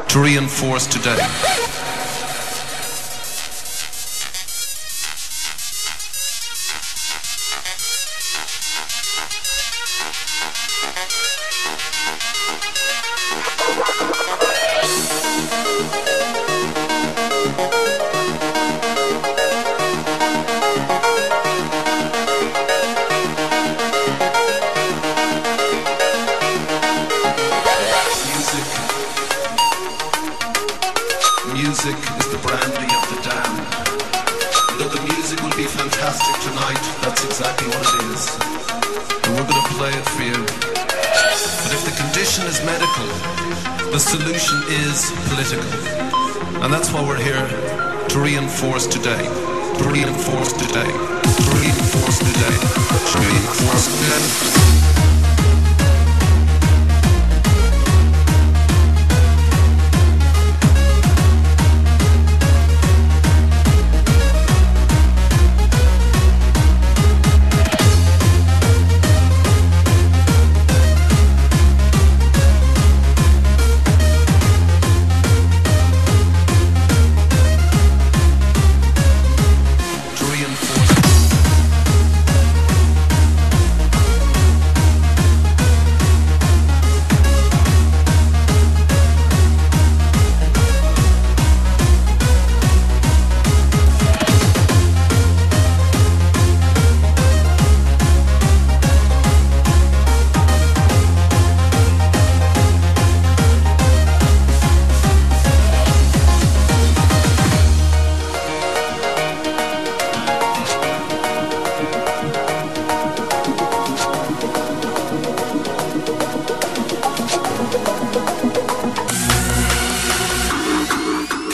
to reinforce today. Music is the brandy of the damned. Though the music will be fantastic tonight, that's exactly what it is. And we're going to play it for you. But if the condition is medical, the solution is political. And that's why we're here to reinforce today. To reinforce today. To reinforce today. To reinforce today.